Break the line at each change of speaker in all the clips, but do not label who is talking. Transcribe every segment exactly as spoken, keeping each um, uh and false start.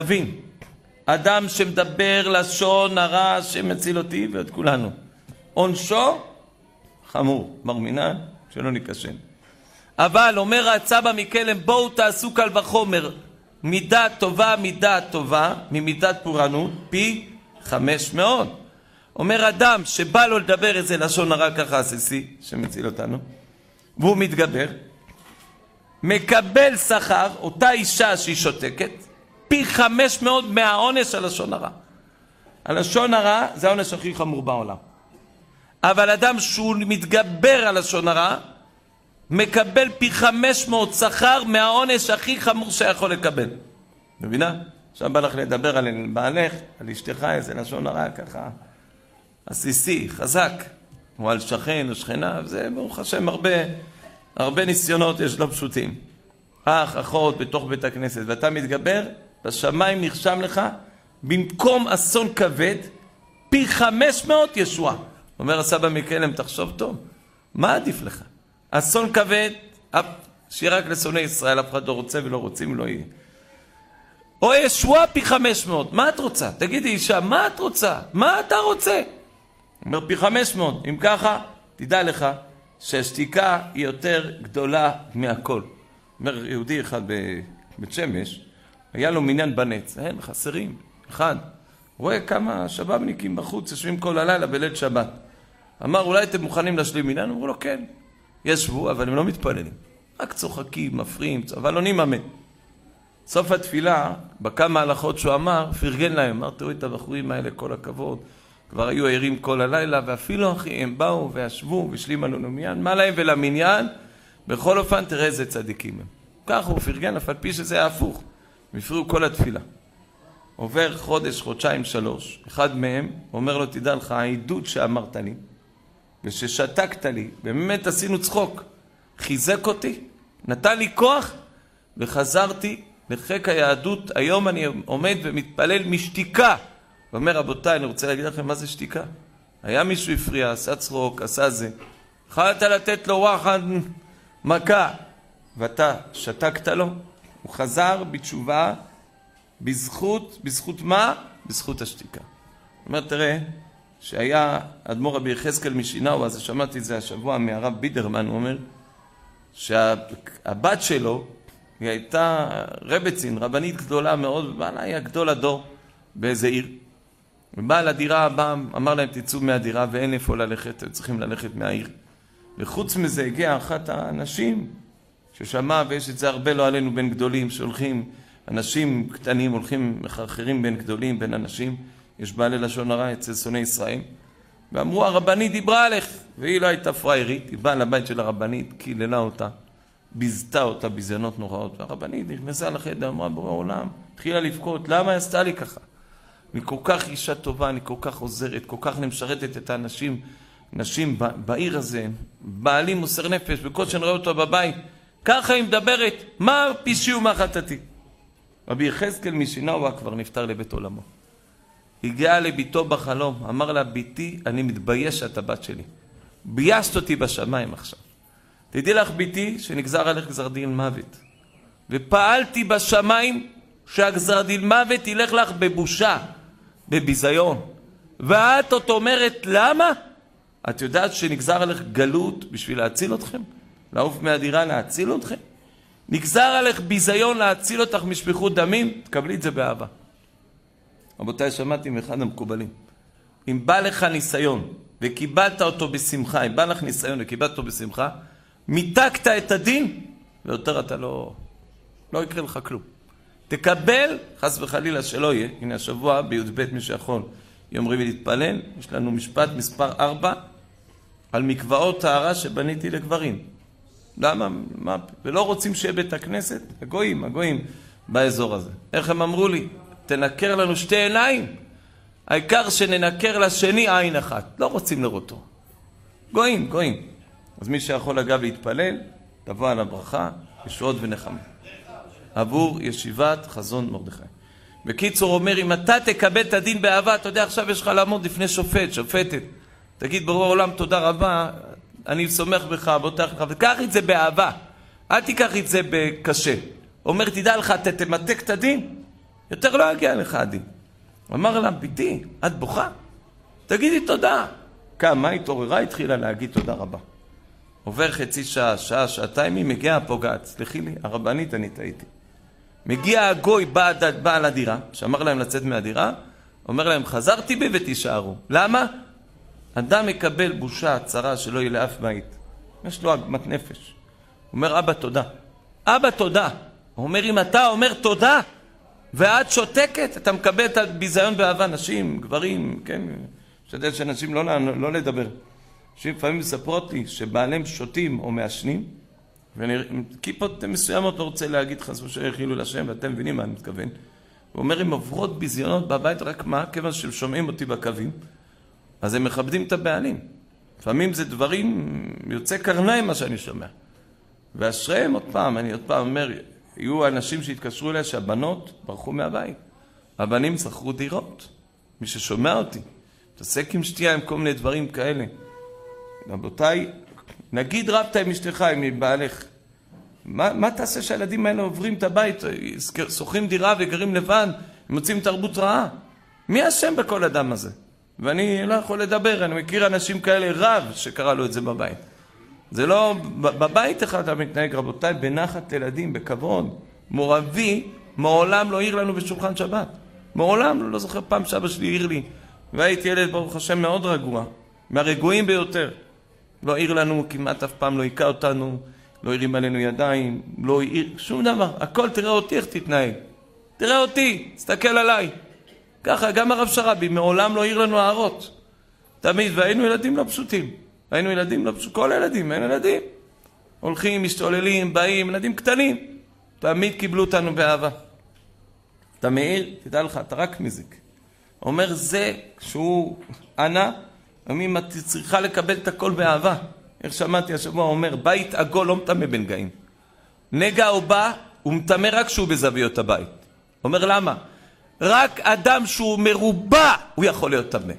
תבין, אדם שמדבר לשון הרע שמציל אותי ואת כולנו, עונשו חמור, מרמינן, שלא נקשן. אבל אומר הצבא מקלם, בואו תעשו קל וחומר, מידה טובה, מידה טובה, ממידת פורענות, פי חמש מאות. אומר אדם שבא לו לדבר איזה לשון הרע ככה עסיסי, שמציל אותנו, והוא מתגבר, מקבל שכר, אותה אישה שהיא שותקת, פי חמש מאות מהעונש על לשון הרע. הלשון הרע זה העונש הכי חמור בעולם. אבל אדם שהוא מתגבר על לשון הרע, מקבל פי חמש מאות שכר מהעונש הכי חמור שיכול לקבל. מבינה? עכשיו בא לך לדבר על בעלך, על אשתך, איזה לשון הרע ככה, עסיסי, חזק, או על שכן או שכנה, זה ברוך השם הרבה, הרבה ניסיונות יש לא פשוטים. אח, אחות, בתוך בית הכנסת, ואתה מתגבר, בשמיים נרשם לך, במקום אסון כבד, פי חמש מאות ישועה. אומר הסבא מקלם, תחשוב טוב, מה עדיף לך? אסון כבד, שיהיה רק לשונאי ישראל, אף אחד לא רוצה ולא רוצים, לא יהיה. או ישועה פי חמש מאות, מה את רוצה? תגידי אישה, מה את רוצה? מה אתה רוצה? אומר פי חמש מאות, אם ככה, תדע לך שהשתיקה היא יותר גדולה מהכל. אומר יהודי אחד בבית שמש, היה לו מניין בנץ, אין חסרים, אחד. רואה כמה שבבניקים בחוץ, יושבים כל הלילה בליל שבת. אמר, אולי אתם מוכנים להשלים מניין? אמרו לו, כן. ישבו, אבל הם לא מתפללים. רק צוחקים, מפריעים, אבל לא נממן. סוף התפילה, בכמה הלכות שהוא אמר, פרגן להם, אמר, תראו את הבחורים האלה, כל הכבוד. כבר היו ערים כל הלילה, ואפילו אחי, הם באו וישבו, ושלים לנו מניין. מה להם ולמניין? בכל אופן, תראה איזה צדיקים הם. כך הוא פרגן, אף על פי שזה היה הפוך. הם הפריעו כל התפילה. עובר חודש, חודשיים, שלוש. אחד מהם אומר לו, תדע לך, העידוד שאמרת לי, וששתקת לי, באמת עשינו צחוק, חיזק אותי, נתן לי כוח, וחזרתי לחיק היהדות. היום אני עומד ומתפלל משתיקה. ואומר, רבותיי, אני רוצה להגיד לכם מה זה שתיקה. היה מישהו הפריע, עשה צחוק, עשה זה. יכולת לתת לו וואחד מכה, ואתה שתקת לו, הוא חזר בתשובה, בזכות, בזכות מה? בזכות השתיקה. הוא אומר, תראה, שהיה אדמו"ר רבי יחזקאל משינאו, אז שמעתי את זה השבוע מהרב בידרמן, הוא אומר, שהבת שלו, היא הייתה רבצין, רבנית גדולה מאוד, ובעלה היה גדול הדור באיזה עיר. ובעל הדירה הבא אמר להם, תצאו מהדירה ואין איפה ללכת, הם צריכים ללכת מהעיר. וחוץ מזה הגיעה אחת האנשים ששמע, ויש את זה הרבה לא עלינו בין גדולים, שהולכים, אנשים קטנים הולכים מחרחרים בין גדולים, בין אנשים, יש בעלי לשון הרע אצל שונאי ישראל, ואמרו, הרבנית דיברה עליך, והיא לא הייתה פריירית, היא באה לבית של הרבנית, קיללה אותה, ביזתה אותה ביזיונות נוראות, והרבנית נכנסה לחדר, אמרה, בורא עולם, התחילה לבכות, למה עשתה לי ככה? אני כל כך אישה טובה, אני כל כך עוזרת, כל כך נמשרתת את האנשים, נשים בעיר הזה, בעלים מוסר נפש, בקושי נראה אותו בבית, ככה היא מדברת, מה פישי ומה חטאתי? רבי יחזקאל משינאו כבר נפטר לבית עולמו. הגיע לביתו בחלום, אמר לה, ביתי, אני מתבייש שאת הבת שלי. ביישת אותי בשמיים עכשיו. תדעי לך, ביתי, שנגזר עליך גזר דין מוות. ופעלתי בשמיים שהגזר דין מוות ילך לך בבושה, בביזיון. ואת עוד אומרת, למה? את יודעת שנגזר עליך גלות בשביל להציל אתכם? לעוף מהדירה להציל אתכם? נגזר עליך ביזיון להציל אותך משפיכות דמים? תקבלי את זה באהבה. רבותיי, שמעתי מאחד המקובלים. אם בא לך ניסיון וקיבלת אותו בשמחה, אם בא לך ניסיון וקיבלת אותו בשמחה, מיתקת את הדין, ויותר אתה לא, לא יקרה לך כלום. תקבל, חס וחלילה שלא יהיה, הנה השבוע בי"ב מי שיכול, יום רביעי להתפלל, יש לנו משפט מספר ארבע, על מקוואות טהרה שבניתי לגברים. למה? מה? ולא רוצים שיהיה בית הכנסת? הגויים, הגויים באזור הזה. איך הם אמרו לי? תנקר לנו שתי עיניים, העיקר שננקר לשני עין אחת. לא רוצים לראותו. גויים, גויים. אז מי שיכול אגב להתפלל, תבוא על הברכה, ישועות ונחמה. עבור ישיבת חזון מרדכי. בקיצור אומר, אם אתה תקבל את הדין באהבה, אתה יודע, עכשיו יש לך לעמוד לפני שופט, שופטת. תגיד ברור העולם תודה רבה, אני סומך בך, בוטח לך, וקח את זה באהבה. אל תיקח את זה בקשה. אומר, תדע לך, אתה תמתק את הדין. יותר לא יגיע לך הדין. הוא אמר לה, ביתי, את בוכה? תגידי תודה. קמה, התעוררה, התחילה להגיד תודה רבה. עובר חצי שעה, שעה, שעתיים, היא מגיעה הפוגעת. סלחי לי, הרבנית, אני טעיתי. מגיע הגוי, בעל הדירה, שאמר להם לצאת מהדירה, אומר להם, חזרתי בי ותישארו. למה? אדם מקבל בושה, צרה, שלא יהיה לאף בית. יש לו עגמת נפש. הוא אומר, אבא תודה. אבא תודה. הוא אומר, אם אתה אומר תודה, ואת שותקת, אתה מקבל את הביזיון באהבה. נשים, גברים, כן, משתדל שאנשים לא, לא לדבר. אנשים לפעמים מספרות לי שבעליהם שותים או מעשנים, וכיפות מסוימות לא רוצה להגיד חס ושלום חילול השם, ואתם מבינים מה אני מתכוון. הוא אומר, הם עוברות ביזיונות בבית, רק מה? כיוון שהם שומעים אותי בקווים, אז הם מכבדים את הבעלים. לפעמים זה דברים, יוצא קרניים מה שאני שומע. ואשריהם עוד פעם, אני עוד פעם אומר, יהיו אנשים שהתקשרו אליה שהבנות ברחו מהבית. הבנים שכרו דירות. מי ששומע אותי, תעסק עם שתייה, עם כל מיני דברים כאלה. רבותיי, נגיד רבת עם אשתך, עם בעלך. מה, מה תעשה שהילדים האלה עוברים את הבית, שוכרים דירה וגרים לבד, הם מוצאים תרבות רעה? מי אשם בכל אדם הזה? ואני לא יכול לדבר, אני מכיר אנשים כאלה, רב שקרא לו את זה בבית. זה לא, בבית אחד אתה מתנהג, רבותיי, בנחת ילדים, בכבוד. מורבי, מעולם לא העיר לנו בשולחן שבת. מעולם, לא זוכר פעם שאבא שלי העיר לי, והייתי ילד ברוך השם מאוד רגוע, מהרגועים ביותר. לא העיר לנו, כמעט אף פעם לא עיקה אותנו, לא הרים עלינו ידיים, לא העיר, שום דבר. הכל, תראה אותי איך תתנהג. תראה אותי, תסתכל עליי. ככה, גם הרב שרבי, מעולם לא העיר לנו הערות. תמיד, והיינו ילדים לא פשוטים. היינו ילדים לא פשוטים, כל ילדים, אין ילדים. הולכים, משתוללים, באים, ילדים קטנים. תמיד קיבלו אותנו באהבה. אתה מעיר, תדע לך, אתה רק מזיק. אומר זה, שהוא ענה, אומרים, את צריכה לקבל את הכל באהבה. איך שמעתי השבוע, אומר, בית עגול לא מטמא בן גאים. נגע הוא בא, הוא מטמא רק שהוא בזוויות הבית. אומר, למה? רק אדם שהוא מרובע, הוא יכול להיות טמא.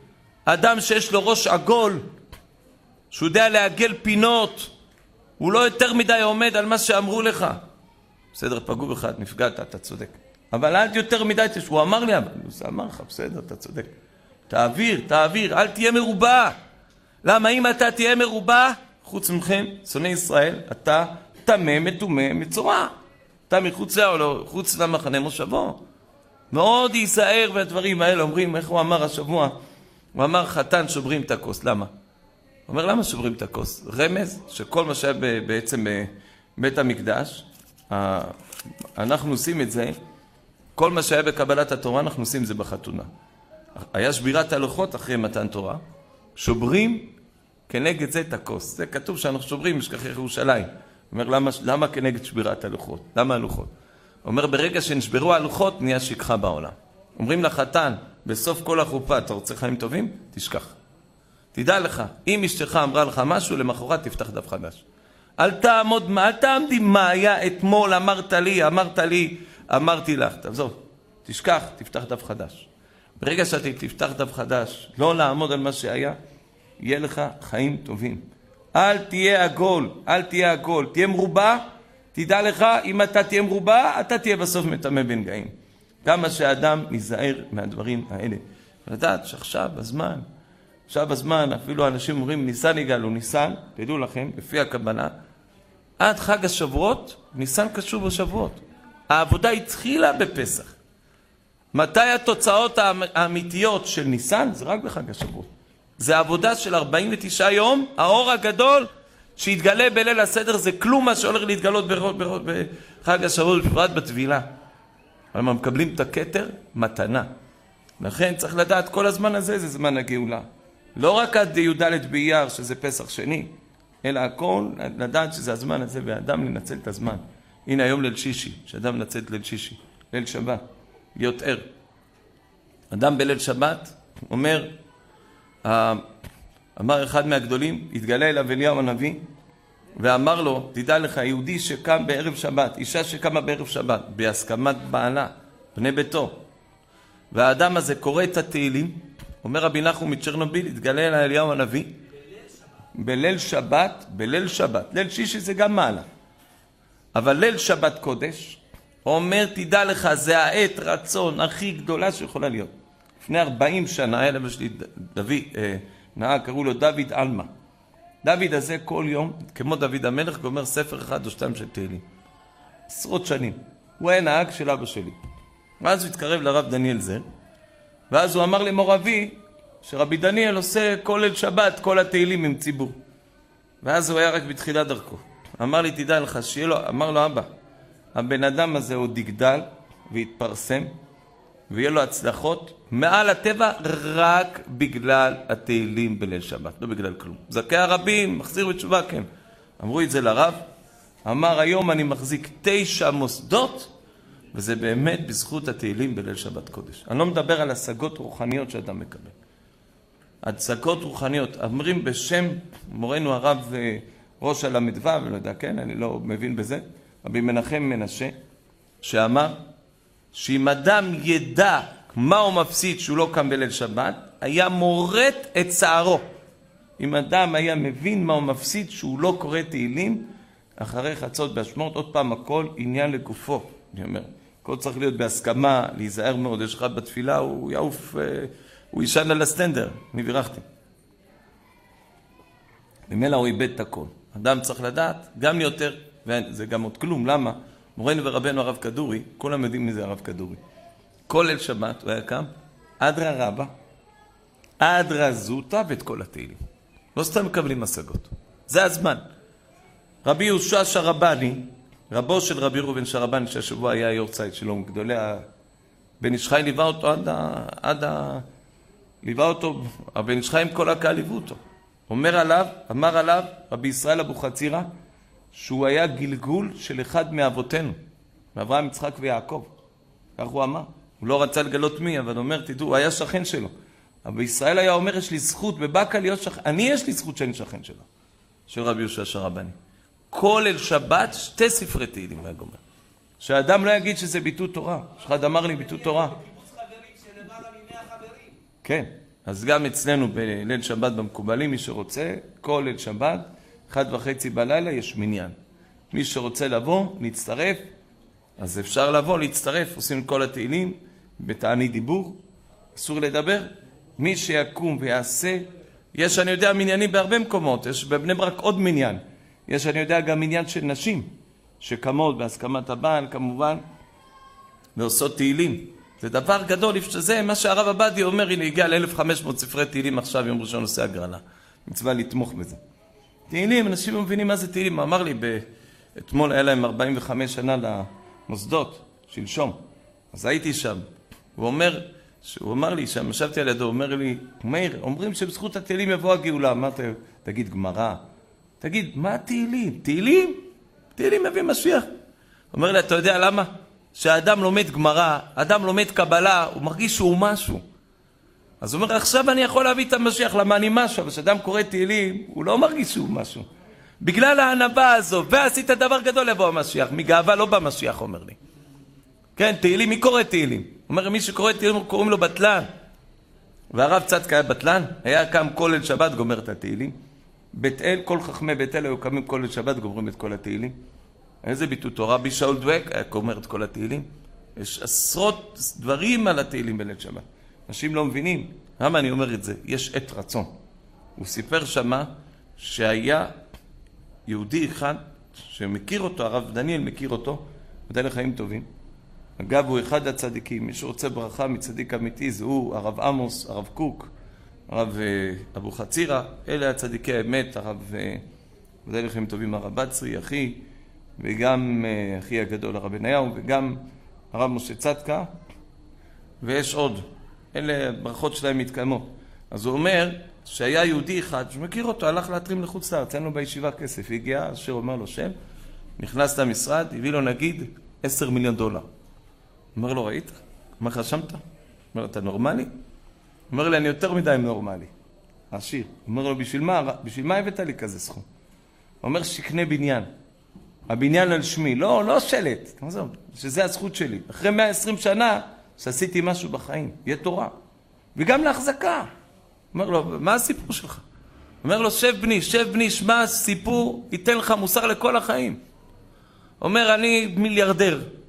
אדם שיש לו ראש עגול, שהוא יודע להגל פינות, הוא לא יותר מדי עומד על מה שאמרו לך. בסדר, פגעו בך, נפגעת, אתה צודק. אבל אל יותר מדי, הוא אמר לי, אבל הוא אמר לך, בסדר, אתה צודק. תעביר, תעביר, אל תהיה מרובע. למה אם אתה תהיה מרובע, חוץ מכם, שונאי ישראל, אתה תמה, מתומה, מצורע. אתה מחוץ לעולו, חוץ למחנה מושבו. מאוד ייזהר והדברים האלה אומרים, איך הוא אמר השבוע? הוא אמר, חתן שוברים את הכוס, למה? הוא אומר, למה שוברים את הכוס? רמז שכל מה שהיה בעצם בבית המקדש, אנחנו עושים את זה, כל מה שהיה בקבלת התורה, אנחנו עושים את זה בחתונה. היה שבירת הלוחות אחרי מתן תורה, שוברים כנגד זה את הכוס. זה כתוב שאנחנו שוברים משכחי ירושלים. הוא אומר, למה, למה כנגד שבירת הלוחות? למה הלוחות? הוא אומר, ברגע שנשברו הלוחות, נהיה שכחה בעולם. אומרים לחתן, בסוף כל החופה, אתה רוצה חיים טובים? תשכח. תדע לך, אם אשתך אמרה לך משהו, למחרת תפתח דף חדש. אל תעמוד, אל תעמדי מה היה אתמול, אמרת לי, אמרת לי, אמרתי לך. תעזוב, תשכח, תפתח דף חדש. ברגע שאתה תפתח דף חדש, לא לעמוד על מה שהיה, יהיה לך חיים טובים. אל תהיה עגול, אל תהיה עגול, תהיה מרובע, תדע לך, אם אתה תהיה מרובע, אתה תהיה בסוף מטמא בן גאים. כמה שאדם ניזהר מהדברים האלה. ולדעת שעכשיו הזמן, עכשיו הזמן, אפילו אנשים אומרים, ניסן יגאלו, ניסן, תדעו לכם, לפי הקבלה, עד חג השבועות, ניסן קשור בשבועות. העבודה התחילה בפסח. מתי התוצאות האמיתיות של ניסן? זה רק בחג השבועות. זה עבודה של ארבעים ותשעה יום, האור הגדול שהתגלה בליל הסדר, זה כלום מה שהולך להתגלות ברות, ברות, בחג השבועות, בפרט בתבילה. אבל הם מקבלים את הכתר, מתנה. לכן צריך לדעת כל הזמן הזה, זה זמן הגאולה. לא רק עד י"ד באייר, שזה פסח שני, אלא הכל לדעת שזה הזמן הזה, והאדם לנצל את הזמן. הנה היום ליל שישי, שאדם נצל את ליל שישי, ליל שבת, להיות ער. אדם בליל שבת אומר, אמר אחד מהגדולים, התגלה אליו אליהו הנביא, ואמר לו, תדע לך, יהודי שקם בערב שבת, אישה שקמה בערב שבת, בהסכמת בעלה, בני ביתו, והאדם הזה קורא את התהילים, אומר רבי נחום מצ'רנוביל, התגלה אליו אליהו הנביא, בליל שבת, בליל שבת, ליל שישי זה גם מעלה, אבל ליל שבת קודש, אומר, תדע לך, זה העת רצון הכי גדולה שיכולה להיות. לפני ארבעים שנה, היה למה שלי דוד, אה, נהג, קראו לו דוד אלמה. דוד הזה כל יום, כמו דוד המלך, גומר ספר אחד או שתיים של תהילים. עשרות שנים. הוא היה נהג של אבא שלי. ואז הוא התקרב לרב דניאל זר, ואז הוא אמר למור אבי, שרבי דניאל עושה כל אל שבת, כל התהילים עם ציבור. ואז הוא היה רק בתחילת דרכו. אמר לי, תדע לך, שיהיה לו, אמר לו, אבא, הבן אדם הזה עוד יגדל ויתפרסם, ויהיה לו הצלחות מעל הטבע רק בגלל התהילים בליל שבת, לא בגלל כלום. זכי הרבים, מחזיר בתשובה, כן. אמרו את זה לרב, אמר, היום אני מחזיק תשע מוסדות, וזה באמת בזכות התהילים בליל שבת קודש. אני לא מדבר על השגות רוחניות שאדם מקבל. השגות רוחניות, אמרים בשם מורנו הרב ראש הלמדווה, ולא יודע, כן, אני לא מבין בזה, רבי מנחם מנשה, שאמר, שאם אדם ידע מה הוא מפסיד שהוא לא קם בליל שבת, היה מורט את צערו. אם אדם היה מבין מה הוא מפסיד שהוא לא קורא תהילים, אחרי חצות בהשמעות, עוד פעם הכל עניין לגופו. אני אומר, הכל צריך להיות בהסכמה, להיזהר מאוד, יש אחד בתפילה, הוא יעוף, הוא ישן על הסטנדר, אני בירכתי. במילא הוא איבד את הכל. אדם צריך לדעת, גם יותר, וזה גם עוד כלום, למה? מורנו ורבנו הרב כדורי, כולם יודעים מי זה הרב כדורי. כל ליל שבת הוא היה קם, אדרה רבה, אדרה זוטה ואת כל התהילים. לא סתם מקבלים השגות. זה הזמן. רבי יהושע שרבני, רבו של רבי ראובן שרבני, שהשבוע היה יורצייט שלו, גדולי בן איש חי ליווה אותו עד ה... עד ה... ליווה אותו, הבן איש חי עם כל הקהל ליוו אותו. אומר עליו, אמר עליו, רבי ישראל אבוחצירא, שהוא היה גלגול של אחד מאבותינו, מאברהם, יצחק ויעקב. כך הוא אמר. הוא לא רצה לגלות מי, אבל אומר, תדעו, הוא היה שכן שלו. אבל ישראל היה אומר, יש לי זכות בבקה להיות שכן. אני יש לי זכות שאני שכן שלו, של רבי יהושע שרבני. כל אל שבת, שתי ספרי תהילים, היה גומר. שהאדם לא יגיד שזה ביטוי תורה. שאחד אמר לי ביטוי תורה. כן, אז גם אצלנו בליל שבת במקובלים, מי שרוצה, כל ליל שבת, אחד וחצי בלילה יש מניין. מי שרוצה לבוא, להצטרף, אז אפשר לבוא, להצטרף, עושים כל התהילים, בתענית דיבור, אסור לדבר. מי שיקום ויעשה, יש אני יודע מניינים בהרבה מקומות, יש בבני ברק עוד מניין. יש אני יודע גם מניין של נשים, שקמות בהסכמת הבעל כמובן, ועושות תהילים. זה דבר גדול, זה מה שהרב עבדיה אומר, הנה הגיע ל-אלף וחמש מאות ספרי תהילים עכשיו, יום ראשון עושה הגרלה. מצווה לתמוך בזה. תהילים, אנשים לא מבינים מה זה תהילים. אמר לי, אתמול היה להם ארבעים וחמש שנה למוסדות, שלשום. אז הייתי שם. הוא אומר, הוא אמר לי שם, ישבתי על ידו, הוא אומר לי, מאיר, אומרים שבזכות התהילים יבוא הגאולה. אמרתי, תגיד גמרא. תגיד, מה תהילים? תהילים? תהילים מביא משיח. אומר לי, אתה יודע למה? שהאדם לומד גמרא, האדם לומד קבלה, הוא מרגיש שהוא משהו. אז הוא אומר, עכשיו אני יכול להביא את המשיח, למה אני משהו? אבל כשאדם קורא תהילים, הוא לא מרגיש שהוא משהו. בגלל הענבה הזו, ועשית דבר גדול לבוא המשיח, מגאווה לא במשיח, אומר לי. כן, תהילים, מי קורא תהילים? הוא אומר, מי שקורא תהילים, קוראים לו בטלן. והרב צדקה היה בטלן, היה קם כל ליל שבת, גומר את התהילים. בית אל, כל חכמי בית אל היו קמים כל ליל שבת, גומרים את כל התהילים. איזה ביטוי תורה, רבי שאול דואק, היה גומר את כל התהילים. יש עשרות דברים על התהילים בליל שבת. אנשים לא מבינים. למה אני אומר את זה? יש עת רצון. הוא סיפר שמה שהיה יהודי אחד שמכיר אותו, הרב דניאל מכיר אותו, ודאי לחיים טובים. אגב, הוא אחד הצדיקים. מי שרוצה ברכה מצדיק אמיתי, זה הוא, הרב עמוס, הרב קוק, הרב אבוחצירא, אלה הצדיקי האמת, הרב, ודאי לחיים טובים, הרב בצרי, אחי, וגם אחי הגדול, הרב בניהו, וגם הרב משה צדקה, ויש עוד. אלה ברכות שלהם מתקיימות. אז הוא אומר שהיה יהודי אחד שמכיר אותו, הלך להתרים לחוץ לארץ, אין לו בישיבה כסף, הגיע, אשר אומר לו שם, נכנס למשרד, הביא לו נגיד עשר מיליון דולר. אומר לו, ראית? מה חשמת? אומר, אתה נורמלי? אומר לי, אני יותר מדי נורמלי. עשיר. אומר לו, בשביל מה? בשביל מה הבאת לי כזה סכום? אומר, שקנה בניין. הבניין על שמי. לא, לא שלט. שזה הזכות שלי. אחרי מאה ועשרים שנה, שעשיתי משהו בחיים. יהיה תורה. וגם להחזקה. אומר לו, מה הסיפור שלך? אומר לו, שב בני, שב בני, שמע סיפור, ייתן לך מוסר לכל החיים. אומר, אני מיליארדר.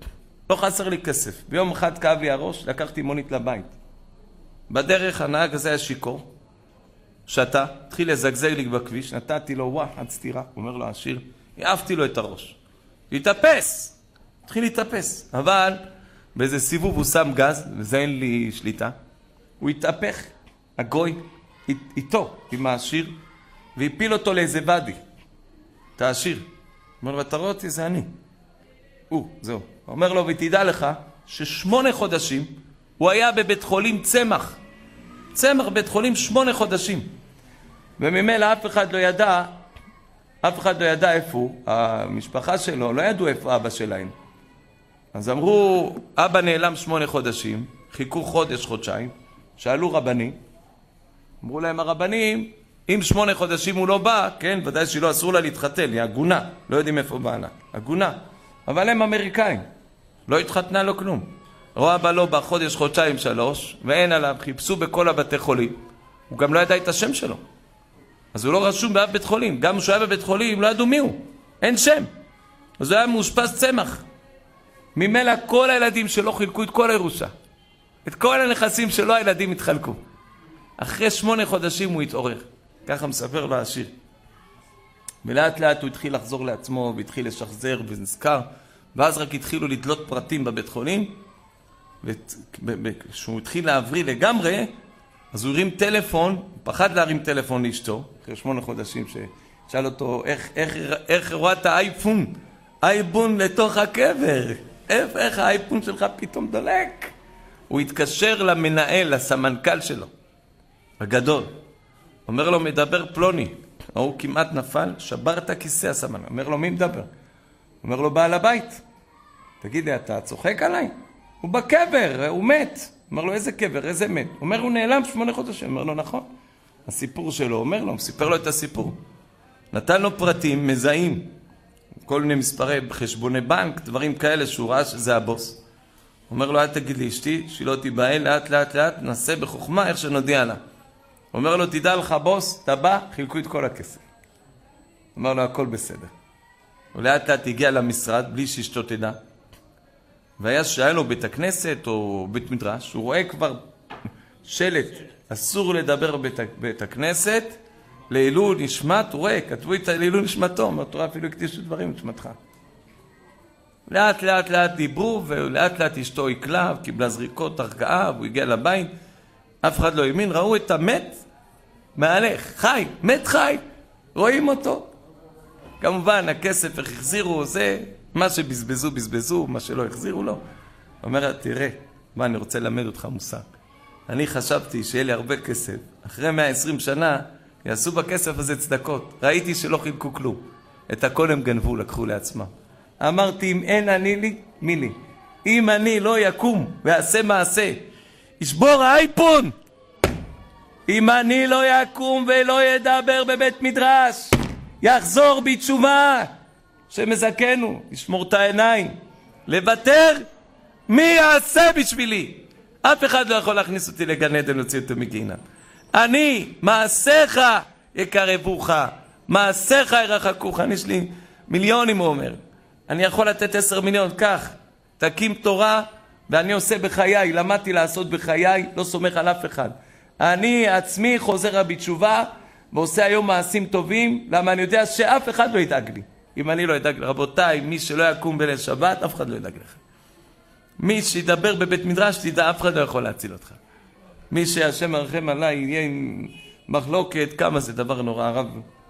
לא חסר לי כסף. ביום אחד כאב לי הראש, לקחתי מונית לבית. בדרך הנהג הזה היה שיקור, שתה, התחיל לזגזג לי בכביש, נתתי לו וואחד סתירה, הוא אומר לו העשיר, העפתי לו את הראש. להתאפס, התחיל להתאפס, אבל באיזה סיבוב הוא שם גז, וזה אין לי שליטה, הוא התאפך, הגוי, איתו, עם העשיר, והפיל אותו לאיזה ואדי, את העשיר. אומר לו, אתה רואה אותי, זה אני. הוא, זהו. אומר לו, ותדע לך, ששמונה חודשים, הוא היה בבית חולים צמח. צמח בית חולים שמונה חודשים. וממילא אף אחד לא ידע, אף אחד לא ידע איפה הוא, המשפחה שלו, לא ידעו איפה אבא שלהם. אז אמרו, אבא נעלם שמונה חודשים, חיכו חודש, חודשיים, שאלו רבנים, אמרו להם הרבנים, אם שמונה חודשים הוא לא בא, כן, ודאי שלא אסור לה להתחתן, היא הגונה, לא יודעים איפה בעלה, הגונה, אבל הם אמריקאים, לא התחתנה לו כלום. רואה אבא לא בא חודש, חודשיים, שלוש, ואין עליו, חיפשו בכל הבתי חולים, הוא גם לא ידע את השם שלו. אז הוא לא רשום באף בית חולים, גם כשהוא היה בבית חולים, לא ידעו מי הוא, אין שם. אז הוא היה מאושפז צמח. ממילא כל הילדים שלו חילקו את כל הירושה. את כל הנכסים שלו הילדים התחלקו. אחרי שמונה חודשים הוא התעורר. ככה מספר לו העשיר. ולאט לאט הוא התחיל לחזור לעצמו, והתחיל לשחזר ונזכר, ואז רק התחילו לדלות פרטים בבית חולים, וכשהוא התחיל להבריא לגמרי, אז הוא הרים טלפון, הוא פחד להרים טלפון לאשתו, אחרי שמונה חודשים ששאל אותו, איך, איך, איך רואה את האייפון? אייפון לתוך הקבר. איך, איך האייפון שלך פתאום דולק? הוא התקשר למנהל, לסמנכ"ל שלו, הגדול. אומר לו, מדבר פלוני. הוא כמעט נפל, שבר את הכיסא הסמנכ"ל. אומר לו, מי מדבר? אומר לו, בעל הבית. תגיד לי, אתה צוחק עליי? הוא בקבר, הוא מת. אומר לו, איזה קבר, איזה מת? אומר, הוא נעלם שמונה חודשים. אומר לו, נכון. הסיפור שלו, אומר לו, סיפר לו את הסיפור. נתן לו פרטים, מזהים. כל מיני מספרי חשבוני בנק, דברים כאלה שהוא ראה שזה הבוס. אומר לו, אל תגיד לי אשתי, שלא תיבהל, לאט לאט לאט, נעשה בחוכמה איך שנודיע לה. אומר לו, תדע לך בוס, אתה בא, חילקו את כל הכסף. אומר לו, הכל בסדר. ולאט לאט הגיע למשרד, בלי שאשתו תדע. והיה שהיה לו בית הכנסת או בית מדרש, הוא רואה כבר שלט, אסור לדבר בבית, בית הכנסת, לעילוי נשמת, הוא רואה, כתבו את לעילוי נשמתו, התורה אפילו הקדישו דברים נשמתך. לאט לאט לאט דיברו, ולאט לאט אשתו הקלה, קיבלה זריקות, הרגעה, והוא הגיע לבית, אף אחד לא האמין, ראו את המת מהלך, חי, מת חי, רואים אותו. כמובן, הכסף איך החזירו, זה מה שבזבזו, בזבזו, מה שלא החזירו לו. אומר, תראה, מה אני רוצה ללמד אותך מושג. אני חשבתי שיהיה לי הרבה כסף, אחרי מאה ועשרים שנה, יעשו בכסף הזה צדקות. ראיתי שלא חילקו כלום. את הכל הם גנבו, לקחו לעצמם. אמרתי, אם אין אני לי, מי לי? אם אני לא יקום ועשה מעשה, ישבור האייפון. אם אני לא יקום ולא ידבר בבית מדרש, יחזור בתשובה, שמזכנו, ישמור את העיניים. לוותר, מי יעשה בשבילי? אף אחד לא יכול להכניס אותי לגן עדן, להוציא אותו מגיהינום. אני, מעשיך יקרבוך, מעשיך ירחקוך. יש לי מיליונים, הוא אומר. אני יכול לתת עשר מיליון, כך, תקים תורה, ואני עושה בחיי, למדתי לעשות בחיי, לא סומך על אף אחד. אני עצמי חוזר בתשובה, ועושה היום מעשים טובים, למה אני יודע שאף אחד לא ידאג לי. אם אני לא ידאג, רבותיי, מי שלא יקום בליל שבת, אף אחד לא ידאג לך. מי שידבר בבית מדרש, תדע, אף אחד לא יכול להציל אותך. מי שהשם מרחם עליי, יהיה עם מחלוקת, כמה זה דבר נורא. הרב,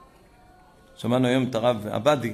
שמענו היום את הרב עבדי,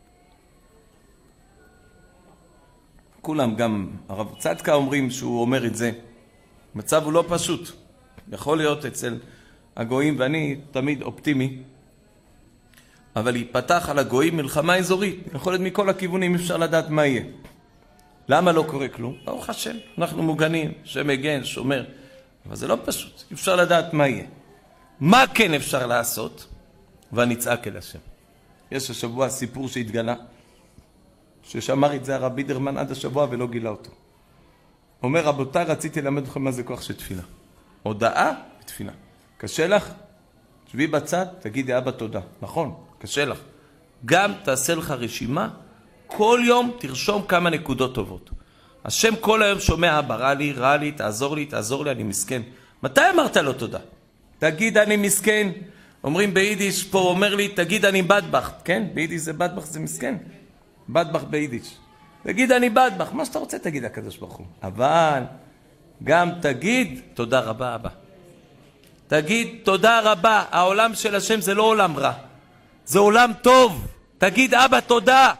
כולם, גם הרב צדקה אומרים שהוא אומר את זה. מצב הוא לא פשוט. יכול להיות אצל הגויים, ואני תמיד אופטימי, אבל ייפתח על הגויים מלחמה אזורית. יכול להיות מכל הכיוונים, אפשר לדעת מה יהיה. למה לא קורה כלום? ברוך השם, אנחנו מוגנים, שמגן, שומר. אבל זה לא פשוט, אפשר לדעת מה יהיה. מה כן אפשר לעשות? ואני אצעק אל השם. יש השבוע סיפור שהתגלה, ששמר את זה הרב בידרמן עד השבוע ולא גילה אותו. אומר, רבותיי, רציתי ללמד לכם מה זה כוח של תפילה. הודעה ותפילה. קשה לך? שבי בצד, תגידי אבא תודה. נכון, קשה לך. גם תעשה לך רשימה, כל יום תרשום כמה נקודות טובות. השם כל היום שומע, אבא, רע לי, רע לי, תעזור לי, תעזור לי, אני מסכן. מתי אמרת לו תודה? תגיד אני מסכן. אומרים ביידיש, פה אומר לי, תגיד אני בדבח, כן? ביידיש זה בדבח, זה מסכן. בדבח ביידיש. תגיד אני בדבח, מה שאתה רוצה תגיד הקדוש ברוך הוא. אבל גם תגיד תודה רבה אבא. תגיד תודה רבה, העולם של השם זה לא עולם רע. זה עולם טוב. תגיד אבא תודה.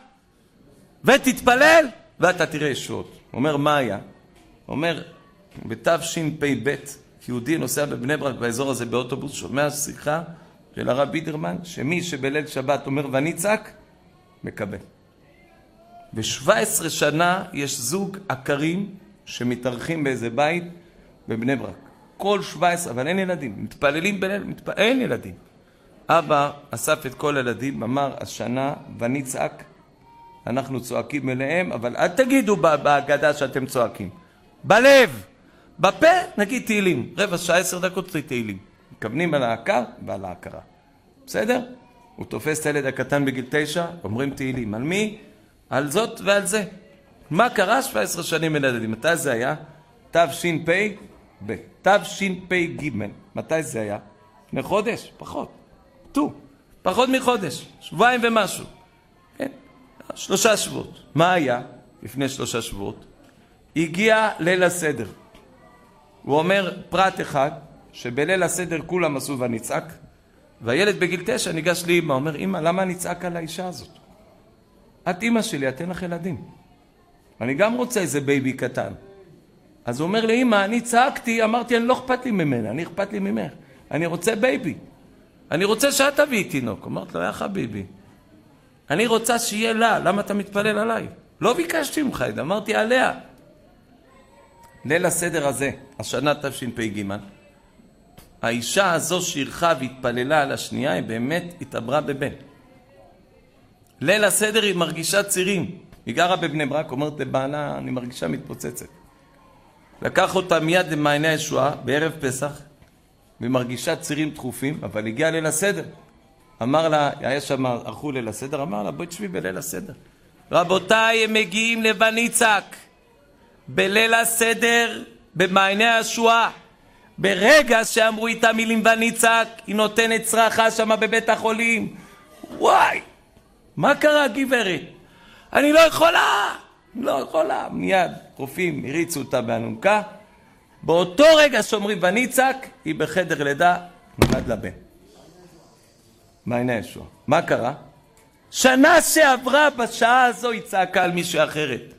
ותתפלל ואתה תראה ישועות. אומר מה היה? אומר בתשפ"ב, יהודי נוסע בבני ברק באזור הזה באוטובוס, שומע שיחה של הרב בידרמן, שמי שבליל שבת אומר ואני צעק, מקבל. ב-שבע עשרה שנה יש זוג עקרים שמתארחים באיזה בית בבני ברק. כל שבע עשרה, אבל אין ילדים. מתפללים בליל, מתפ... אין ילדים. אבא אסף את כל הילדים, אמר השנה ואני צעק, אנחנו צועקים אליהם, אבל אל תגידו בהגדה שאתם צועקים. בלב, בפה נגיד תהילים. רבע שעה עשר דקות תהילים. מכוונים על העקר ועל העקרה. בסדר? הוא תופס את הילד הקטן בגיל תשע, אומרים תהילים. על מי? על זאת ועל זה. מה קרה? שבע עשרה שנים בין ילדים. מתי זה היה? תשפ"ב. תשפ"ג. מתי זה היה? לפני חודש? פחות. טו. פחות מחודש. שבועיים ומשהו. כן? שלושה שבועות. מה היה לפני שלושה שבועות? הגיע ליל הסדר. הוא אומר פרט אחד, שבליל הסדר כולם עשו ונצעק, והילד בגיל תשע ניגש לאמא, אומר, אמא, למה נצעק על האישה הזאת? את אמא שלי, את אין לך ילדים. אני גם רוצה איזה בייבי קטן. אז הוא אומר לאמא, אני צעקתי, אמרתי, אני לא אכפת לי ממנה, אני אכפת לי ממך. אני רוצה בייבי. אני רוצה שאת תביאי תינוק. אמרת לו, יא חביבי, אני רוצה שיהיה לה, למה אתה מתפלל עליי? לא ביקשתי ממך, אמרתי עליה. ליל הסדר הזה, השנה תשפ"ג, האישה הזו שירחה והתפללה על השנייה, היא באמת התעברה בבן. ליל הסדר היא מרגישה צירים. היא גרה בבני ברק, אומרת לבעלה, אני מרגישה מתפוצצת. לקח אותה מיד למעייני הישועה, בערב פסח, והיא מרגישה צירים דחופים, אבל הגיעה ליל הסדר. אמר לה, היה שם, ערכו ליל הסדר, אמר לה, בואי תשבי בליל הסדר. רבותיי, הם מגיעים לבניצק. בליל הסדר, במעייני הישועה. ברגע שאמרו איתה מילים וניצק, היא נותנת צרחה שם בבית החולים. וואי, מה קרה גברת? אני לא יכולה, לא יכולה. מיד רופאים הריצו אותה באלונקה. באותו רגע שאומרים וניצק, היא בחדר לידה, נולד לבן. מעייני הישועה. מה קרה? שנה שעברה בשעה הזו היא צעקה על מישהו אחרת.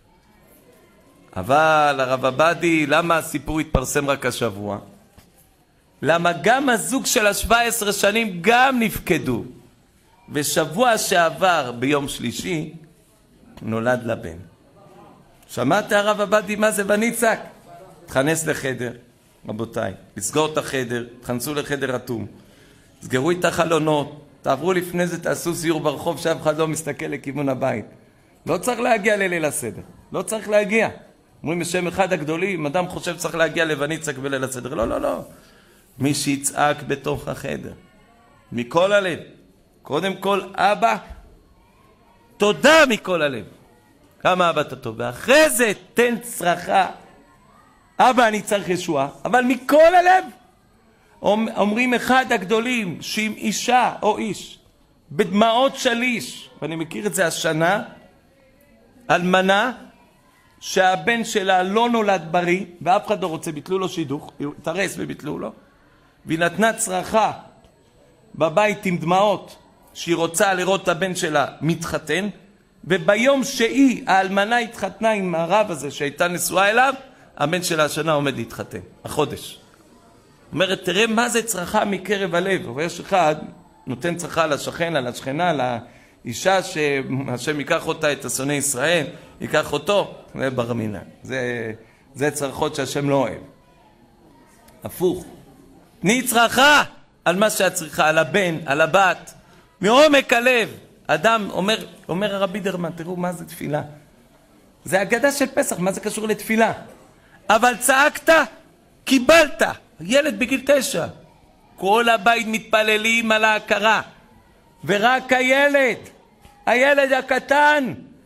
אבל הרב עבדי, למה הסיפור התפרסם רק השבוע? למה גם הזוג של ה-שבע עשרה שנים גם נפקדו. ושבוע שעבר ביום שלישי נולד לבן. שמעת הרב עבדי מה זה וניצק? תכנס לחדר, רבותיי, לסגור את החדר, תכנסו לחדר אטום, סגרו את החלונות, תעברו לפני זה, תעשו סיור ברחוב שאף אחד לא מסתכל לכיוון הבית. לא צריך להגיע לליל הסדר, לא צריך להגיע. אומרים בשם אחד הגדולים, אדם חושב צריך להגיע לוניצק בליל הסדר. לא, לא, לא. מי שיצעק בתוך החדר, מכל הלב, קודם כל אבא, תודה מכל הלב. כמה אבא אתה טוב, ואחרי זה תן צרחה. אבא אני צריך ישועה, אבל מכל הלב. אומרים אחד הגדולים, שאם אישה או איש, בדמעות שליש, ואני מכיר את זה השנה, אלמנה, שהבן שלה לא נולד בריא, ואף אחד לא רוצה, ביטלו לו שידוך, תרס וביטלו לו, והיא נתנה צרחה בבית עם דמעות, שהיא רוצה לראות את הבן שלה מתחתן, וביום שהיא, האלמנה התחתנה עם הרב הזה שהייתה נשואה אליו, הבן שלה השנה עומד להתחתן, החודש. אומרת, תראה מה זה צרחה מקרב הלב. ויש אחד, נותן צרחה לשכן, על השכנה, לאישה שהשם ייקח אותה, את השונא ישראל, ייקח אותו, זה בר מינן. זה, זה צרחות שהשם לא אוהב. הפוך. תני צרחה על מה שאת צריכה, על הבן, על הבת, מעומק הלב. אדם אומר, אומר הרב בידרמן, תראו מה זה תפילה. זה אגדה של פסח, מה זה קשור לתפילה? אבל צעקת, קיבלת. ילד בגיל תשע. כל הבית מתפללים על ההכרה. ורק הילד, הילד הקטן,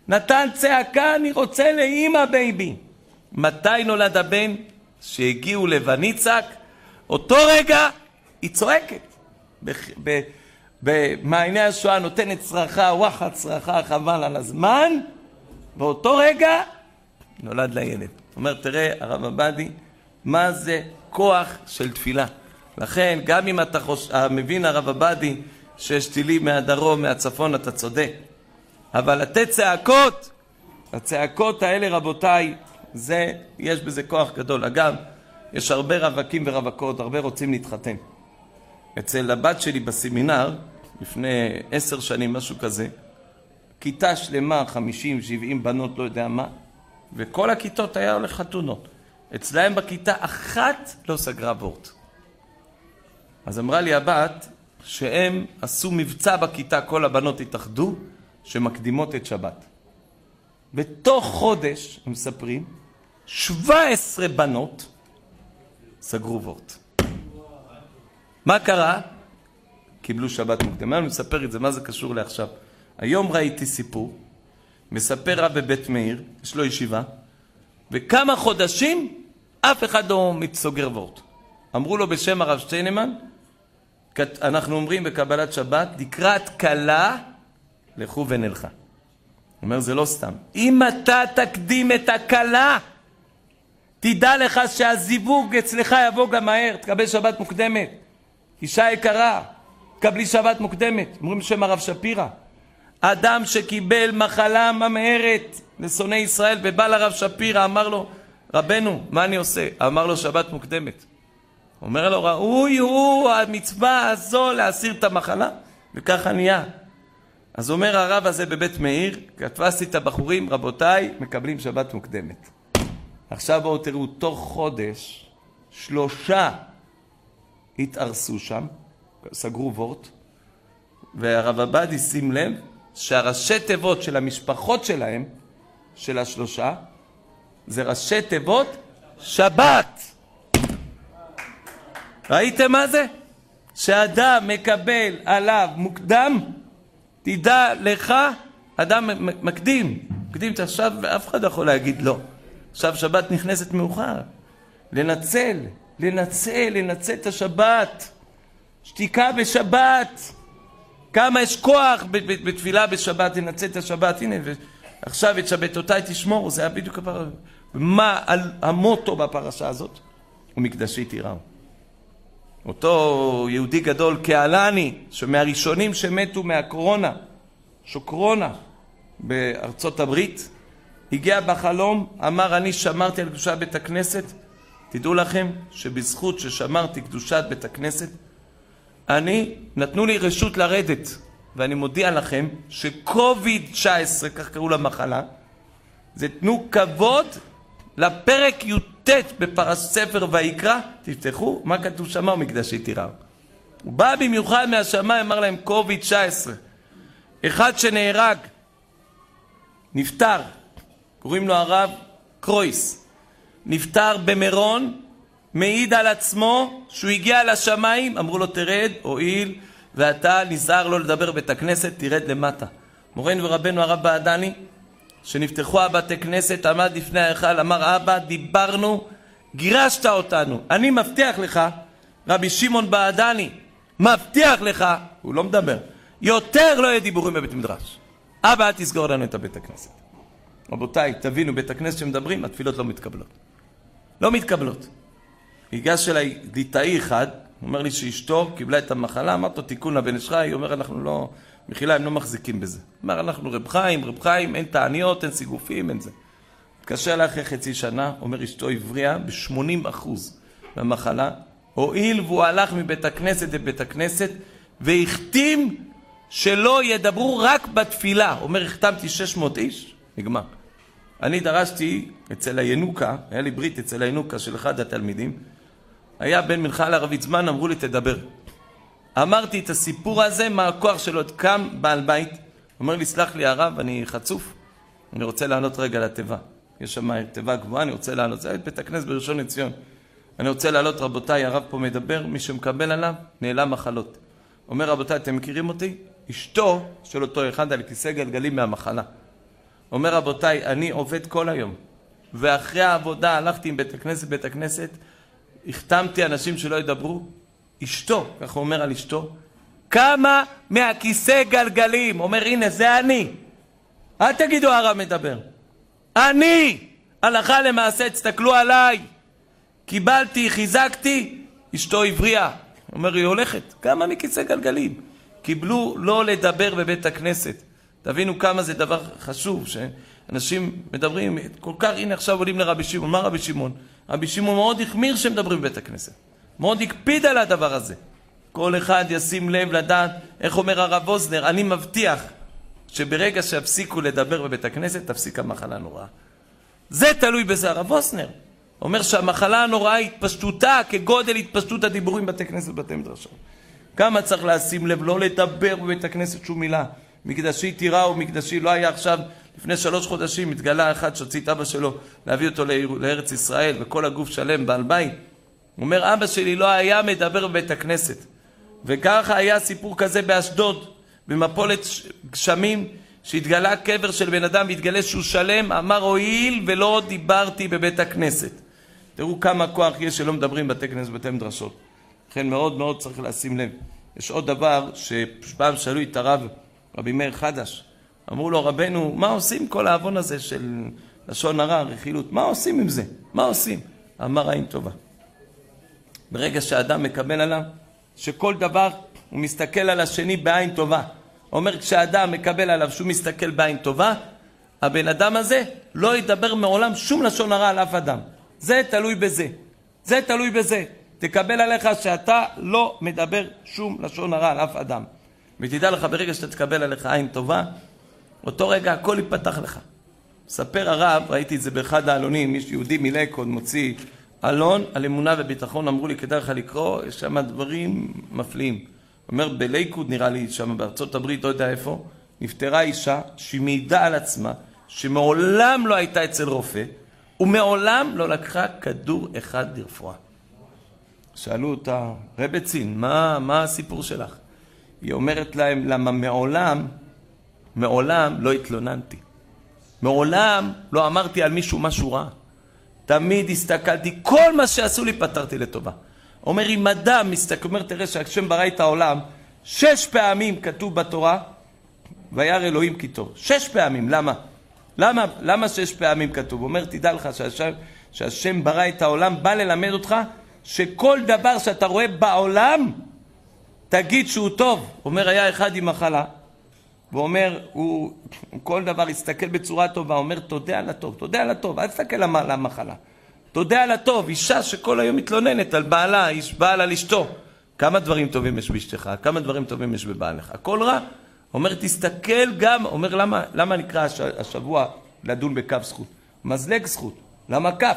נתן צעקה, אני רוצה לאמא בייבי. מתי נולד הבן? שהגיעו לבניצק, אותו רגע היא צועקת. במעייני השואה נותנת צרחה, וואחד צרחה, חבל על הזמן, באותו רגע נולד לילד. אומר, תראה, הרב עבדי, מה זה כוח של תפילה. לכן, גם אם אתה חוש... מבין הרב עבדי, שיש טילים מהדרום, מהצפון, אתה צודק. אבל לתת צעקות, הצעקות האלה, רבותיי, זה, יש בזה כוח גדול. אגב, יש הרבה רווקים ורווקות, הרבה רוצים להתחתן. אצל הבת שלי בסמינר, לפני עשר שנים, משהו כזה, כיתה שלמה, חמישים, שבעים בנות, לא יודע מה, וכל הכיתות היה הולך חתונות. אצלהם בכיתה אחת לא סגרה וורט. אז אמרה לי הבת, שהם עשו מבצע בכיתה, כל הבנות התאחדו, שמקדימות את שבת. בתוך חודש, הם מספרים, שבע עשרה בנות סגרו וורט. מה קרה? קיבלו שבת מוקדם. אני מספר את זה, מה זה קשור לעכשיו? היום ראיתי סיפור, מספר רב בבית מאיר, יש לו ישיבה, וכמה חודשים אף אחד לא מתסוגר וורט. אמרו לו בשם הרב שטיינמן, אנחנו אומרים בקבלת שבת, לקראת קלה, לכו ונלכה. הוא אומר, זה לא סתם. אם אתה תקדים את הקלה, תדע לך שהזיווג אצלך יבוא גם מהר, תקבל שבת מוקדמת. אישה יקרה, תקבלי שבת מוקדמת. אומרים בשם הרב שפירא, אדם שקיבל מחלה ממהרת לשונאי ישראל, ובא לרב שפירא, אמר לו, רבנו, מה אני עושה? אמר לו, שבת מוקדמת. אומר לו, ראוי הוא המצווה הזו להסיר את המחלה, וככה נהיה. אז אומר הרב הזה בבית מאיר, כתבסתי את הבחורים, רבותיי, מקבלים שבת מוקדמת. עכשיו בואו תראו, תוך חודש, שלושה התארסו שם, סגרו וורט, והרב עבדי שים לב, שהראשי תיבות של המשפחות שלהם, של השלושה, זה ראשי תיבות שבת. ראיתם מה זה? שאדם מקבל עליו מוקדם, תדע לך, אדם מקדים, מקדים את עכשיו, ואף אחד יכול להגיד לא. עכשיו שבת נכנסת מאוחר. לנצל, לנצל, לנצל את השבת. שתיקה בשבת. כמה יש כוח בתפילה בשבת, לנצל את השבת. הנה, עכשיו את שבתותיי תשמורו, זה היה בדיוק הפרשה. מה המוטו בפרשה הזאת? ומקדשי תיראו. אותו יהודי גדול קהלני, שמהראשונים שמתו מהקורונה, שוקרונה, בארצות הברית, הגיע בחלום, אמר, אני שמרתי על קדושת בית הכנסת. תדעו לכם שבזכות ששמרתי קדושת בית הכנסת, אני, נתנו לי רשות לרדת, ואני מודיע לכם שקוביד תשע עשרה, כך קראו למחלה, זה תנו כבוד לפרק י"ט בפרש ספר ויקרא, תפתחו, מה כתוב שמה ומקדשי תיראו. הוא בא במיוחד מהשמיים, אמר להם קוביד תשע עשרה, אחד שנהרג, נפטר, קוראים לו הרב קרויס, נפטר במירון, מעיד על עצמו שהוא הגיע לשמיים, אמרו לו תרד, הועיל, ואתה נזהר לא לדבר בית הכנסת, תרד למטה. מורנו ורבנו הרב בעדני, שנפתחו הבתי כנסת, עמד לפני ההיכל, אמר אבא, דיברנו, גירשת אותנו, אני מבטיח לך, רבי שמעון בעדני, מבטיח לך, הוא לא מדבר, יותר לא יהיה דיבורים בבית מדרש. אבא, אל תסגור לנו את הבית הכנסת. רבותיי, תבינו, בית הכנסת שמדברים, התפילות לא מתקבלות. לא מתקבלות. היגש אליי ליטאי אחד, הוא אומר לי שאשתו קיבלה את המחלה, אמרת לו תיקון לבן איש חי, הוא אומר אנחנו לא, מחילה הם לא מחזיקים בזה. הוא אומר אנחנו רב חיים, רב חיים, אין תעניות, אין סיגופים, אין זה. התקשר לה אחרי חצי שנה, אומר אשתו הבריאה ב-שמונים אחוז מהמחלה, הועיל והוא הלך מבית הכנסת לבית הכנסת, והחתים שלא ידברו רק בתפילה. הוא אומר החתמתי שש מאות איש, נגמר. אני דרשתי אצל הינוקה, היה לי ברית אצל הינוקה של אחד התלמידים, היה בן מנחה לערבית זמן, אמרו לי תדבר. אמרתי את הסיפור הזה, מה הכוח שלו, קם בעל בית, אומר לי סלח לי הרב, אני חצוף, אני רוצה לענות רגע לתיבה. יש שם תיבה גבוהה, אני רוצה לענות, זה בית הכנסת בראשון לציון. אני רוצה לעלות, רבותיי, הרב פה מדבר, מי שמקבל עליו, נעלם מחלות. אומר רבותיי, אתם מכירים אותי? אשתו של אותו אחד על כיסא גלגלים מהמחלה. אומר רבותיי, אני עובד כל היום, ואחרי העבודה הלכתי עם בית הכנסת, בית הכנסת, החתמתי אנשים שלא ידברו, אשתו, כך הוא אומר על אשתו, כמה מהכיסא גלגלים, אומר הנה זה אני, אל תגידו הרב מדבר, אני, הלכה למעשה, תסתכלו עליי, קיבלתי, חיזקתי, אשתו עברייה, אומר היא הולכת, כמה מכיסא גלגלים, קיבלו לא לדבר בבית הכנסת, תבינו כמה זה דבר חשוב, שאנשים מדברים, כל כך, הנה עכשיו עולים לרבי שמעון, מה רבי שמעון? רבי שמעון מאוד החמיר שמדברים בבית הכנסת, מאוד הקפיד על הדבר הזה, כל אחד ישים לב לדעת, איך אומר הרב אוזנר, אני מבטיח שברגע שהפסיקו לדבר בבית הכנסת, תפסיק המחלה הנוראה. זה תלוי בזה הרב אוזנר. אומר שהמחלה הנוראה התפשטותה כגודל התפשטות הדיבורים בבתי כנסת ובתי מדרשות. כמה צריך לשים לב, לא לדבר בבית הכנסת שום מילה. מקדשי תיראו, מקדשי לא היה עכשיו, לפני שלוש חודשים התגלה אחד שהוציא את אבא שלו להביא אותו לארץ ישראל, וכל הגוף שלם בעל בית. הוא אומר, אבא שלי לא היה מדבר בבית הכנסת. וככה היה סיפור כזה באשדוד, במפולת גשמים, שהתגלה קבר של בן אדם והתגלה שהוא שלם, אמר הועיל ולא דיברתי בבית הכנסת. תראו כמה כוח יש שלא מדברים בתי כנסת ובתי מדרשות. לכן מאוד מאוד צריך לשים לב. יש עוד דבר שפעם שאלו את הרב, רבי מאיר חדש, אמרו לו רבנו, מה עושים כל העוון הזה של לשון הרע, רכילות? מה עושים עם זה? מה עושים? אמר עין טובה. ברגע שהאדם מקבל עליו, שכל דבר הוא מסתכל על השני בעין טובה. אומר כשאדם מקבל עליו שהוא מסתכל בעין טובה, הבן אדם הזה לא ידבר מעולם שום לשון הרע על אף אדם. זה תלוי בזה. זה תלוי בזה. תקבל עליך שאתה לא מדבר שום לשון הרע על אף אדם. ותדע לך ברגע שאתה תקבל עליך עין טובה, אותו רגע הכל ייפתח לך. ספר הרב, ראיתי את זה באחד העלונים, מישהו יהודי מלקוד מוציא אלון על אמונה וביטחון, אמרו לי כדאי לך לקרוא, יש שם דברים מפליאים. אומר בליקוד נראה לי שם בארצות הברית, לא יודע איפה, נפטרה אישה שמעידה על עצמה שמעולם לא הייתה אצל רופא ומעולם לא לקחה כדור אחד לרפואה. שאלו אותה, רבי צין, מה, מה הסיפור שלך? היא אומרת להם, למה מעולם, מעולם לא התלוננתי. מעולם לא אמרתי על מישהו משהו רע. תמיד הסתכלתי, כל מה שעשו לי פתרתי לטובה. אומר, אם אדם מסתכל, אומר, תראה שהשם ברא את העולם, שש פעמים כתוב בתורה, וירא אלוהים כי טוב. שש פעמים, למה? למה, למה שש פעמים כתוב? אומר, תדע לך שהשם, שהשם ברא את העולם, בא ללמד אותך, שכל דבר שאתה רואה בעולם, תגיד שהוא טוב. אומר, היה אחד עם מחלה, ואומר, הוא, כל דבר הסתכל בצורה טובה, אומר, תודה על הטוב, תודה על הטוב, אל תסתכל על המחלה. תודה על הטוב, אישה שכל היום מתלוננת על בעלה, איש בעל על אשתו. כמה דברים טובים יש באשתך, כמה דברים טובים יש בבעלך. הכל רע. אומר, תסתכל גם, אומר, למה, למה נקרא השבוע לדון בכף זכות? מזלג זכות. למה כף?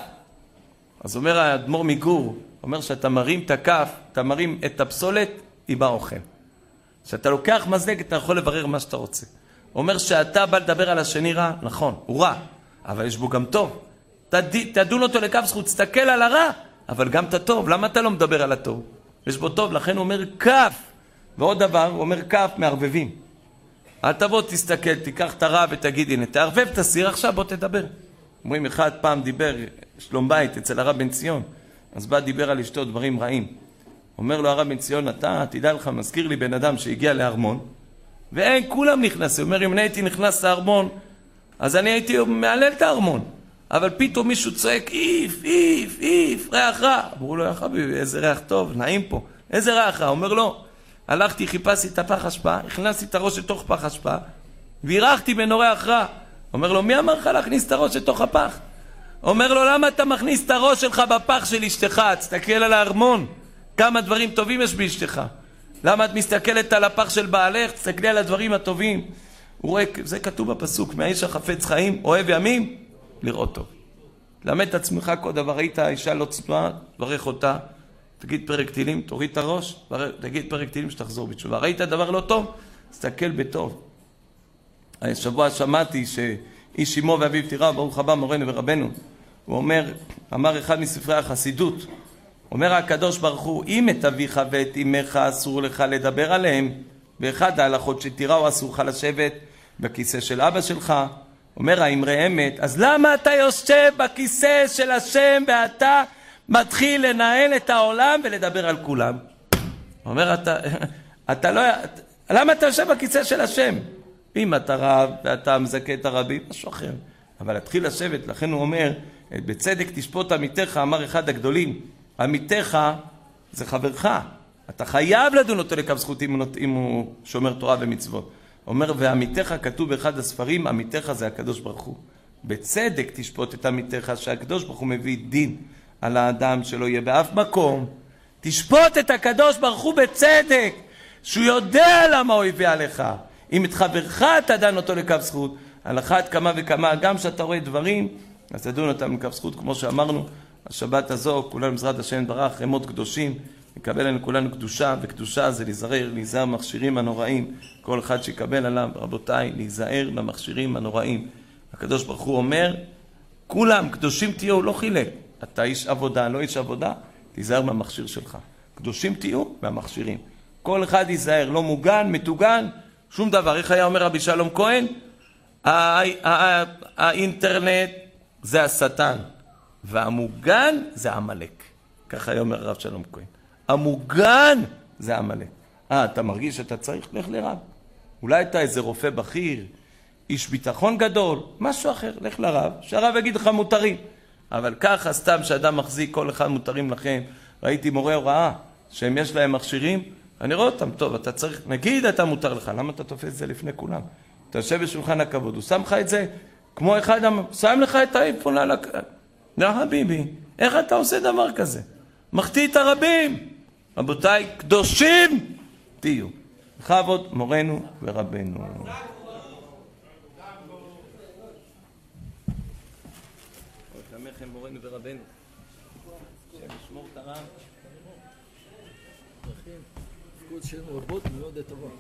אז אומר האדמו"ר מגור, אומר שאתה מרים את הכף, אתה מרים את הפסולת עם האוכל. שאתה לוקח מזלג, אתה יכול לברר מה שאתה רוצה. אומר שאתה בא לדבר על השני רע, נכון, הוא רע, אבל יש בו גם טוב. תד... תדון אותו לכף זכות, תסתכל על הרע, אבל גם את הטוב. למה אתה לא מדבר על הטוב? יש בו טוב, לכן הוא אומר כף. ועוד דבר, הוא אומר כף מערבבים. אל תבוא, תסתכל, תיקח את הרע ותגיד, הנה, תערבב את הסיר, עכשיו בוא תדבר. אומרים, אחד פעם דיבר שלום בית אצל הרב בן ציון, אז בא דיבר על אשתו דברים רעים. אומר לו הרב בן ציון, אתה, תדע לך, מזכיר לי בן אדם שהגיע לארמון, ואין, כולם נכנסים. הוא אומר, אם אני הייתי נכנס לארמון, אז אני הייתי מעלל את הארמון. אבל פתאום מישהו צועק, איף, איף, איף, ריח רע. אמרו לו, יא חביבי, איזה ריח טוב, נעים פה. איזה ריח רע? אומר לו, הלכתי, חיפשתי את הפח אשפה, הכנסתי את הראש לתוך פח אשפה, והירחתי בין ריח רע. אומר לו, מי אמר לך להכניס את הראש לתוך הפח? אומר לו, למה אתה מכניס את הראש שלך בפח של אשתך? תסתכל על הארמון. כמה דברים טובים יש באשתך. למה את מסתכלת על הפח של בעלך? תסתכלי על הדברים הטובים. הוא רואה, זה כתוב בפסוק, מהאיש החפץ חיים, אוהב ימים, לראות טוב. למד את עצמך כל דבר, ראית האישה לא צנועה, תברך אותה, תגיד פרק תהילים, תוריד את הראש, תגיד פרק תהילים שתחזור בתשובה. ראית דבר לא טוב? תסתכל בטוב. השבוע שמעתי שאיש אמו ואביו תירא, ברוך הבא מורנו ורבנו, הוא אומר, אמר אחד מספרי החסידות, אומר הקדוש ברוך הוא, אם את אביך ואת אמך אסור לך לדבר עליהם, באחד ההלכות שתיראו אסור לך לשבת בכיסא של אבא שלך, אומר האמרי אמת, אז למה אתה יושב בכיסא של השם ואתה מתחיל לנהל את העולם ולדבר על כולם? אומר, אתה, אתה לא, למה אתה יושב בכיסא של השם? אם אתה רב ואתה מזכה את הרבים, משהו אחר. אבל להתחיל לשבת, לכן הוא אומר, בצדק תשפוט עמיתך, אמר אחד הגדולים, עמיתך זה חברך. אתה חייב לדון אותו לכף זכות אם הוא שומר תורה ומצוות. אומר, ועמיתך כתוב באחד הספרים, עמיתך זה הקדוש ברוך הוא. בצדק תשפוט את עמיתך, שהקדוש ברוך הוא מביא דין על האדם שלא יהיה באף מקום. תשפוט את הקדוש ברוך הוא בצדק, שהוא יודע למה הוא הביא עליך. אם את חברך תדן אותו לכף זכות, על אחת כמה וכמה, גם שאתה רואה דברים, אז תדון אותם לכף זכות, כמו שאמרנו, השבת הזו, כולנו בעזרת השם ברך, רמות קדושים, נקבל לנו כולנו קדושה, וקדושה זה להיזהר, להיזהר מכשירים הנוראים, כל אחד שיקבל עליו, רבותיי, להיזהר למכשירים הנוראים. הקדוש ברוך הוא אומר, כולם קדושים תהיו, הוא לא חילק. אתה איש עבודה, לא איש עבודה, תיזהר מהמכשיר שלך. קדושים תהיו מהמכשירים. כל אחד ייזהר, לא מוגן, מתוגן, שום דבר. איך היה אומר רבי שלום כהן? האינטרנט זה השטן, והמוגן זה עמלק. ככה היה אומר הרב שלום כהן. המוגן זה עמלק. אה, אתה מרגיש שאתה צריך? לך לרב. אולי אתה איזה רופא בכיר, איש ביטחון גדול, משהו אחר, לך לרב, שהרב יגיד לך מותרים. אבל ככה סתם שאדם מחזיק, כל אחד מותרים לכם. ראיתי מורה הוראה, שהם יש להם מכשירים, אני רואה אותם, טוב, אתה צריך, נגיד אתה מותר לך, למה אתה תופס את זה לפני כולם? אתה יושב בשולחן הכבוד, הוא שם לך את זה, כמו אחד, שם לך את האייפון על הכ... לא חביבי, איך אתה עושה דבר כזה? מחטיא את הרבים. רבותיי, קדושים תהיו. בכבוד מורנו ורבנו. לכם מורנו ורבנו. שישמור את הרב.
תפקוד שם רבות מאוד לטובה.